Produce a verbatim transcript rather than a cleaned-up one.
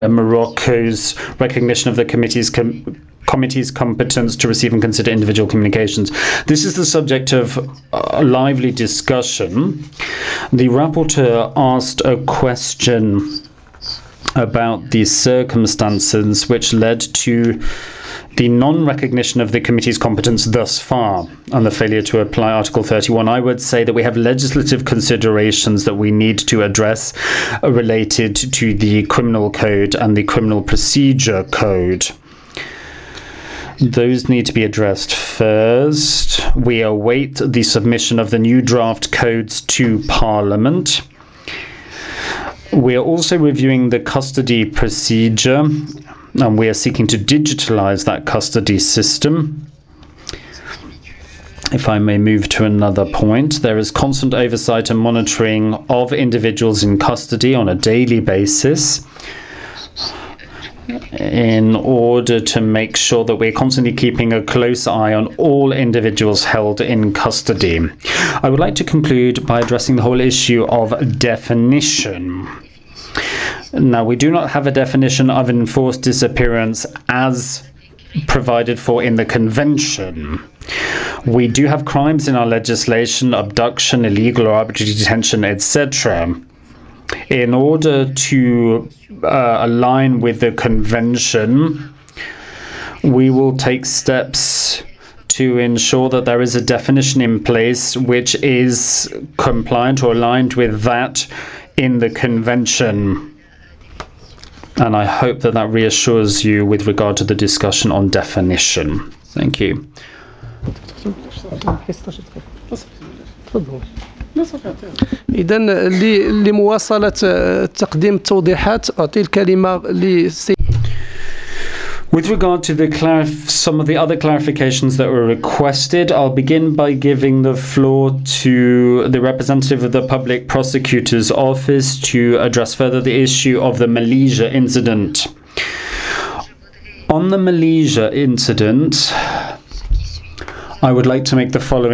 Morocco's recognition of the committee's com committee's competence to receive and consider individual communications. This is the subject of a lively discussion. The rapporteur asked a question about the circumstances which led to the non-recognition of the committee's competence thus far and the failure to apply Article thirty-one. I would say that we have legislative considerations that we need to address related to the Criminal Code and the Criminal Procedure Code. Those need to be addressed first. We await the submission of the new draft codes to Parliament. We are also reviewing the custody procedure, and we are seeking to digitalize that custody system. If I may move to another point, there is constant oversight and monitoring of individuals in custody on a daily basis in order to make sure that we're constantly keeping a close eye on all individuals held in custody. I would like to conclude by addressing the whole issue of definition. Now, we do not have a definition of enforced disappearance as provided for in the Convention. We do have crimes in our legislation: abduction, illegal or arbitrary detention, et cetera. In order to uh, align with the Convention, we will take steps to ensure that there is a definition in place which is compliant or aligned with that in the Convention. And I hope that that reassures you with regard to the discussion on definition. Thank you. إذن لمواصلة تقديم التوضيحات أعطي الكلمة لسي. With regard to the clarif some of the other clarifications that were requested, I'll begin by giving the floor to the representative of the Public Prosecutor's Office to address further the issue of the Malaysia incident. On the Malaysia incident, I would like to make the following